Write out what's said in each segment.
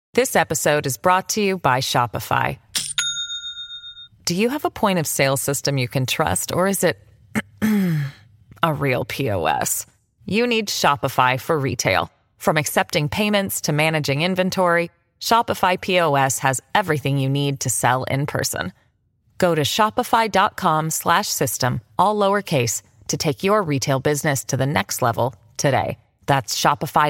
This episode is brought to you by Shopify. Do you have a point of sale system you can trust, or is it a real POS? You need Shopify for retail. From accepting payments to managing inventory, Shopify POS has everything you need to sell in person. Go to shopify.com/system, all lowercase, to take your retail business to the next level today. That's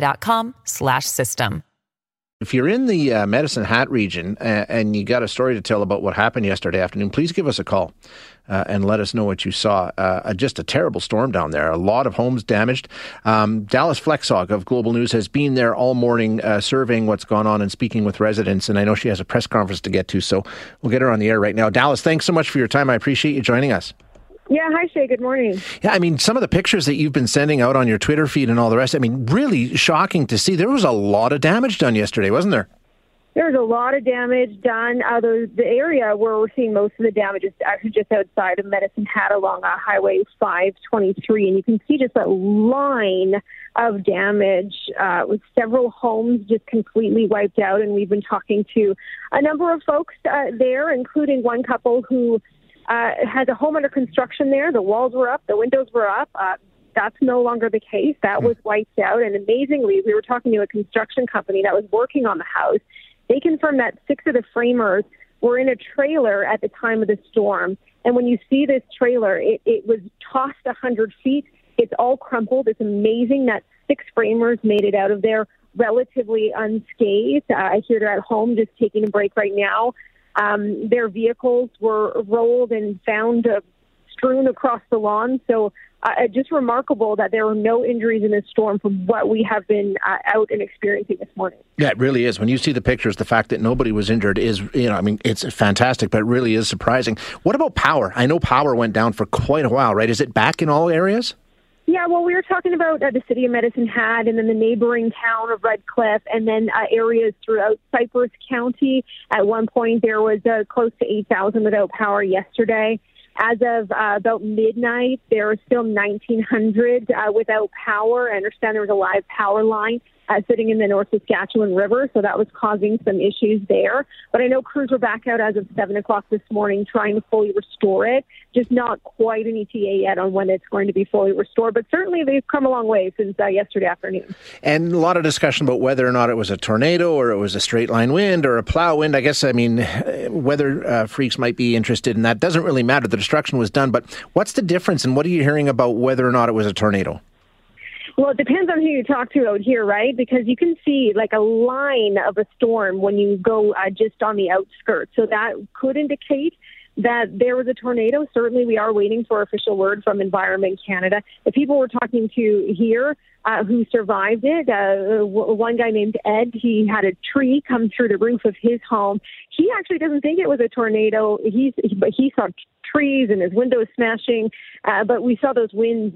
shopify.com/system. If you're in the Medicine Hat region and you got a story to tell about what happened yesterday afternoon, please give us a call and let us know what you saw. Just a terrible storm down there. A lot of homes damaged. Dallas Flexog of Global News has been there all morning surveying what's gone on and speaking with residents. And I know she has a press conference to get to, so we'll get her on the air right now. Dallas, thanks so much for your time. I appreciate you joining us. Yeah, hi, Shay. Good morning. Yeah, I mean, some of the pictures that you've been sending out on your Twitter feed and all the rest, I mean, really shocking to see. There was a lot of damage done yesterday, wasn't there? There was a lot of damage done. The area where we're seeing most of the damage is actually just outside of Medicine Hat along Highway 523. And you can see just a line of damage with several homes just completely wiped out. And we've been talking to a number of folks there, including one couple who has a home under construction there. The walls were up, the windows were up. That's no longer the case. That was wiped out. And amazingly, we were talking to a construction company that was working on the house. They confirmed that 6 of the framers were in a trailer at the time of the storm. And when you see this trailer, it was tossed 100 feet. It's all crumpled. It's amazing that 6 framers made it out of there relatively unscathed. I hear they're at home just taking a break right now. Their vehicles were rolled and found strewn across the lawn. So just remarkable that there were no injuries in this storm from what we have been out and experiencing this morning. Yeah, it really is. When you see the pictures, the fact that nobody was injured is, I mean, it's fantastic, but it really is surprising. What about power? I know power went down for quite a while, right? Is it back in all areas? Yeah, well, we were talking about the city of Medicine Hat and then the neighboring town of Red Cliff and then areas throughout Cypress County. At one point, there was close to 8,000 without power yesterday. As of about midnight, there are still 1,900 without power. I understand there was a live power line sitting in the North Saskatchewan River, so that was causing some issues there. But I know crews were back out as of 7 o'clock this morning trying to fully restore it. Just not quite an ETA yet on when it's going to be fully restored, but certainly they've come a long way since yesterday afternoon. And a lot of discussion about whether or not it was a tornado or it was a straight line wind or a plow wind. I guess, I mean, weather freaks might be interested in that. Doesn't really matter. The destruction was done, but what's the difference and what are you hearing about whether or not it was a tornado? Well, it depends on who you talk to out here, right? Because you can see like a line of a storm when you go just on the outskirts. So that could indicate that there was a tornado. Certainly, we are waiting for official word from Environment Canada. The people we're talking to here who survived it, one guy named Ed, he had a tree come through the roof of his home. He actually doesn't think it was a tornado. But he saw trees and his windows smashing. But we saw those winds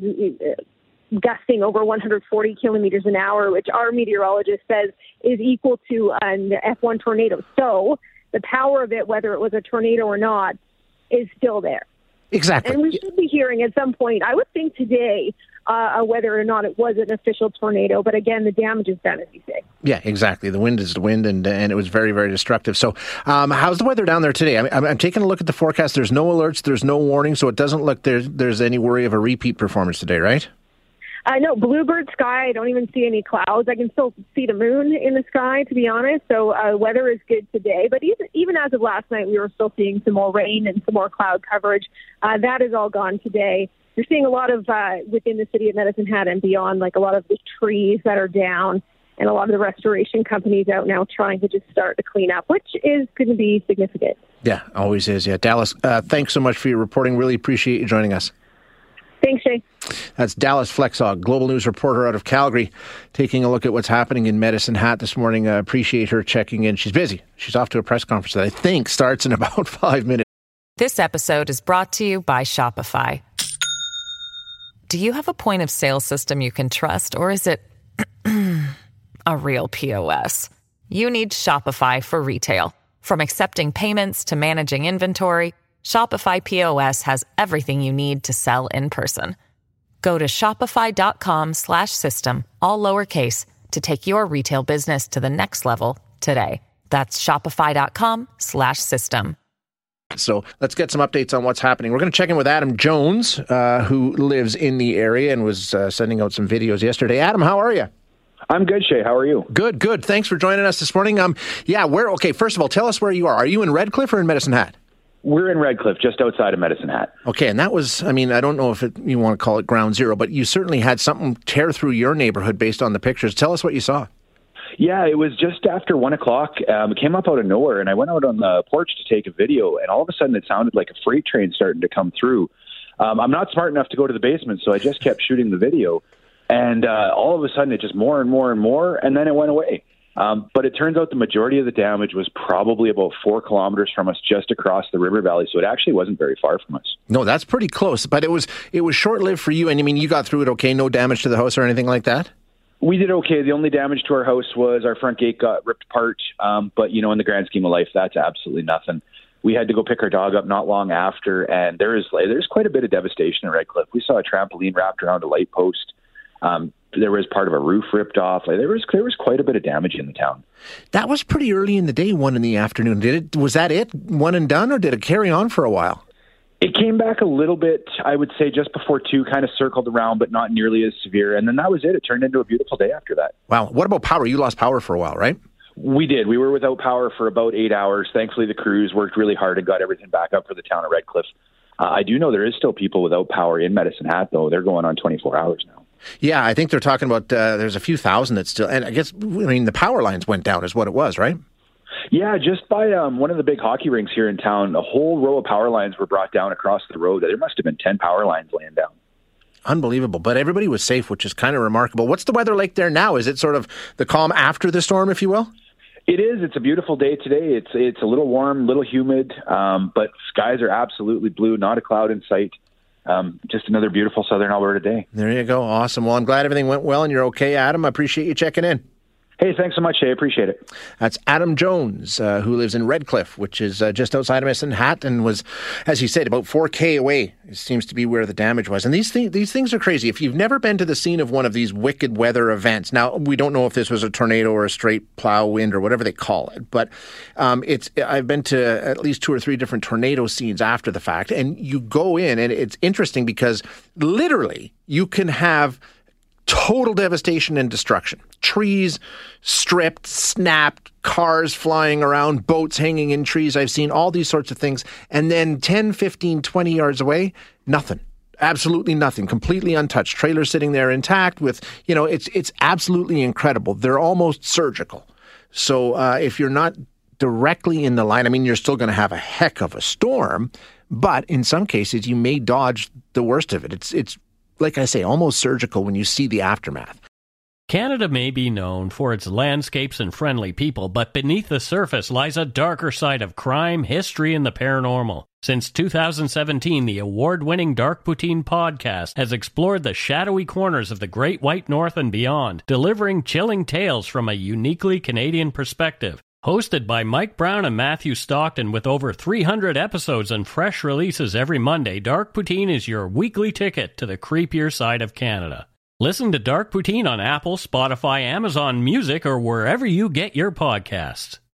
gusting over 140 kilometers an hour, which our meteorologist says is equal to an F1 tornado. So the power of it, whether it was a tornado or not, is still there. Exactly. And we should be hearing at some point, I would think today, whether or not it was an official tornado. But again, the damage is done, as you say. Yeah, exactly. The wind is the wind, and it was very, very destructive. So how's the weather down there today? I'm taking a look at the forecast. There's no alerts. There's no warning. So it doesn't look there's any worry of a repeat performance today, right? No, bluebird sky. I don't even see any clouds. I can still see the moon in the sky, to be honest. So weather is good today. But even as of last night, we were still seeing some more rain and some more cloud coverage. That is all gone today. You're seeing a lot of, within the city of Medicine Hat and beyond, like a lot of the trees that are down and a lot of the restoration companies out now trying to just start to clean up, which is going to be significant. Yeah, always is. Yeah, Dallas, thanks so much for your reporting. Really appreciate you joining us. Thanks, Shay. That's Dallas Flexog, Global News reporter out of Calgary, taking a look at what's happening in Medicine Hat this morning. Appreciate her checking in. She's busy. She's off to a press conference that I think starts in about 5 minutes. This episode is brought to you by Shopify. Do you have a point of sale system you can trust, or is it a real POS? You need Shopify for retail. From accepting payments to managing inventory, Shopify POS has everything you need to sell in person. Go to shopify.com/system, all lowercase, to take your retail business to the next level today. That's shopify.com/system. So let's get some updates on what's happening. We're going to check in with Adam Jones, who lives in the area and was sending out some videos yesterday. Adam, how are you? I'm good, Shay. How are you? Good, good. Thanks for joining us this morning. First of all, tell us where you are. Are you in Redcliffe or in Medicine Hat? We're in Redcliffe, just outside of Medicine Hat. Okay, and that was, I don't know if you want to call it ground zero, but you certainly had something tear through your neighborhood based on the pictures. Tell us what you saw. Yeah, it was just after 1 o'clock. It came up out of nowhere, and I went out on the porch to take a video, and all of a sudden it sounded like a freight train starting to come through. I'm not smart enough to go to the basement, so I just kept shooting the video, and all of a sudden it just more and more and more, and then it went away. But it turns out the majority of the damage was probably about 4 kilometers from us, just across the river valley, so it actually wasn't very far from us. No, that's pretty close, but it was short-lived for you, and you got through it okay? No damage to the house or anything like that? We did okay. The only damage to our house was our front gate got ripped apart. But, in the grand scheme of life, that's absolutely nothing. We had to go pick our dog up not long after, and there's quite a bit of devastation in Redcliffe. We saw a trampoline wrapped around a light post. There was part of a roof ripped off. There was quite a bit of damage in the town. That was pretty early in the day, 1 in the afternoon. Was that it, one and done, or did it carry on for a while? It came back a little bit, I would say, just before 2, kind of circled around, but not nearly as severe. And then that was it. It turned into a beautiful day after that. Wow. What about power? You lost power for a while, right? We did. We were without power for about 8 hours. Thankfully, the crews worked really hard and got everything back up for the town of Redcliffe. I do know there is still people without power in Medicine Hat, though. They're going on 24 hours now. Yeah, I think they're talking about there's a few thousand that still, and I guess, the power lines went down is what it was, right? Yeah, just by one of the big hockey rinks here in town, a whole row of power lines were brought down across the road. There must have been 10 power lines laying down. Unbelievable. But everybody was safe, which is kind of remarkable. What's the weather like there now? Is it sort of the calm after the storm, if you will? It is. It's a beautiful day today. It's a little warm, a little humid, but skies are absolutely blue, not a cloud in sight. Just another beautiful southern Alberta day. There you go. Awesome. Well, I'm glad everything went well and you're okay, Adam. I appreciate you checking in. Hey, thanks so much, Shay. I appreciate it. That's Adam Jones, who lives in Redcliffe, which is just outside of Medicine Hat, and was, as he said, about 4K away. It seems to be where the damage was. And these things are crazy. If you've never been to the scene of one of these wicked weather events, now we don't know if this was a tornado or a straight plow wind or whatever they call it, but I've been to at least 2 or 3 different tornado scenes after the fact, and you go in, and it's interesting because literally you can have total devastation and destruction. Trees stripped, snapped, cars flying around, boats hanging in trees. I've seen all these sorts of things. And then 10, 15, 20 yards away, nothing. Absolutely nothing. Completely untouched. Trailers sitting there intact with, it's absolutely incredible. They're almost surgical. So if you're not directly in the line, you're still going to have a heck of a storm. But in some cases, you may dodge the worst of it. It's like I say, almost surgical when you see the aftermath. Canada may be known for its landscapes and friendly people, but beneath the surface lies a darker side of crime, history, and the paranormal. Since 2017, the award-winning Dark Poutine podcast has explored the shadowy corners of the Great White North and beyond, delivering chilling tales from a uniquely Canadian perspective. Hosted by Mike Brown and Matthew Stockton with over 300 episodes and fresh releases every Monday, Dark Poutine is your weekly ticket to the creepier side of Canada. Listen to Dark Poutine on Apple, Spotify, Amazon Music, or wherever you get your podcasts.